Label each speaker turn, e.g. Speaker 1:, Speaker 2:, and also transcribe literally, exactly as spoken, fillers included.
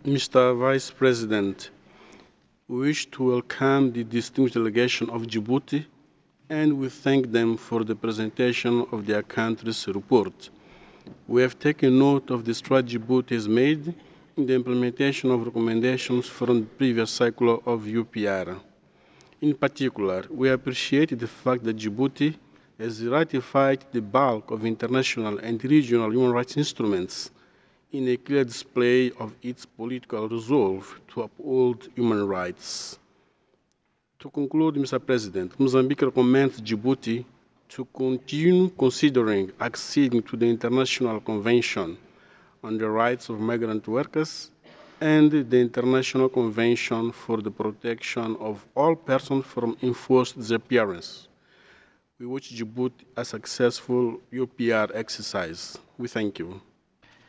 Speaker 1: Mister Vice President, we wish to welcome the distinguished delegation of Djibouti and we thank them for the presentation of their country's report. We have taken note of the strides Djibouti has made in the implementation of recommendations from the previous cycle of U P R. In particular, we appreciate the fact that Djibouti has ratified the bulk of international and regional human rights instruments in a clear display of its political resolve to uphold human rights. To conclude, Mister President, Mozambique recommends Djibouti to continue considering acceding to the International Convention on the Rights of Migrant Workers and the International Convention for the Protection of All Persons from Enforced Disappearance. We wish Djibouti a successful U P R exercise. We thank you.